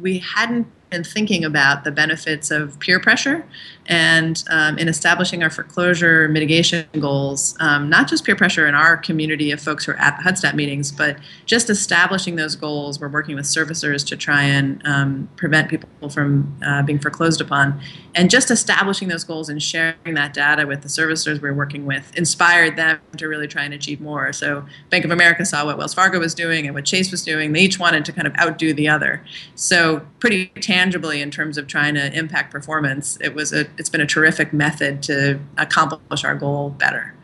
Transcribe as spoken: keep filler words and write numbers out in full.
we hadn't been thinking about the benefits of peer pressure and um, in establishing our foreclosure mitigation goals, um, not just peer pressure in our community of folks who are at the HUD-STAT meetings, but just establishing those goals. We're working with servicers to try and um, prevent people from uh, being foreclosed upon. And just establishing those goals and sharing that data with the servicers we're working with inspired them to really try and achieve more. So Bank of America saw what Wells Fargo was doing and what Chase was doing. They each wanted to kind of outdo the other. So pretty tangibly in terms of trying to impact performance, it was a, it's been a terrific method to accomplish our goal better.